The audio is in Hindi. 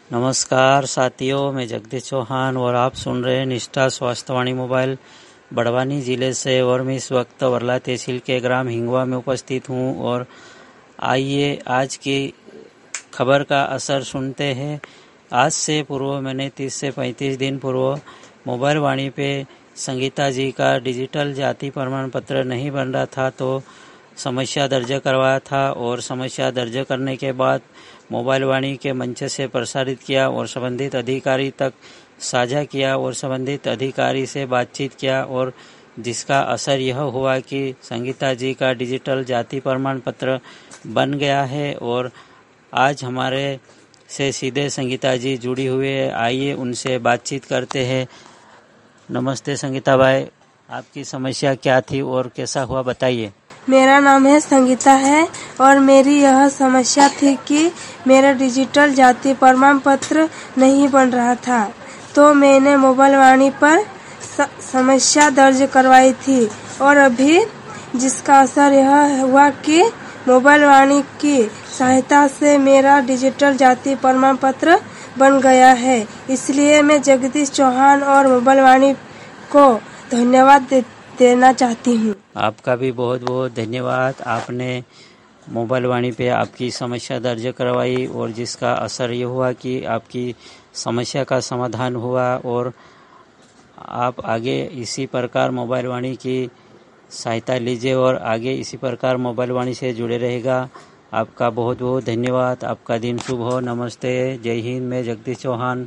नमस्कार साथियों, मैं जगदीश चौहान और आप सुन रहे हैं निष्ठा स्वास्थ्यवाणी मोबाइल बड़वानी जिले से। और मैं इस वक्त वर्ला तहसील के ग्राम हिंगवा में उपस्थित हूं। और आइए आज की खबर का असर सुनते हैं। आज से पूर्व मैंने 30 से 35 दिन पूर्व मोबाइल वाणी पे संगीता जी का डिजिटल जाति प्रमाण पत्र नहीं बन रहा था तो समस्या दर्ज करवाया था। और समस्या दर्ज करने के बाद मोबाइल वाणी के मंच से प्रसारित किया और संबंधित अधिकारी तक साझा किया और संबंधित अधिकारी से बातचीत किया। और जिसका असर यह हुआ कि संगीता जी का डिजिटल जाति प्रमाण पत्र बन गया है। और आज हमारे से सीधे संगीता जी जुड़ी हुई है। आइए उनसे बातचीत करते हैं। नमस्ते संगीता भाई, आपकी समस्या क्या थी और कैसा हुआ, बताइए। मेरा नाम है संगीता है और मेरी यह समस्या थी कि मेरा डिजिटल जाति प्रमाण पत्र नहीं बन रहा था। तो मैंने मोबाइल वाणी पर समस्या दर्ज करवाई थी और अभी जिसका असर यह हुआ कि मोबाइल वाणी की सहायता से मेरा डिजिटल जाति प्रमाण पत्र बन गया है। इसलिए मैं जगदीश चौहान और मोबाइल वाणी को धन्यवाद देना चाहती हूँ। आपका भी बहुत बहुत धन्यवाद। आपने मोबाइल वाणी पे आपकी समस्या दर्ज करवाई और जिसका असर ये हुआ कि आपकी समस्या का समाधान हुआ। और आप आगे इसी प्रकार मोबाइल वाणी की सहायता लीजिए और आगे इसी प्रकार मोबाइल वाणी से जुड़े रहेगा। आपका बहुत बहुत धन्यवाद। आपका दिन शुभ हो। नमस्ते, जय हिंद। मैं जगदीश चौहान,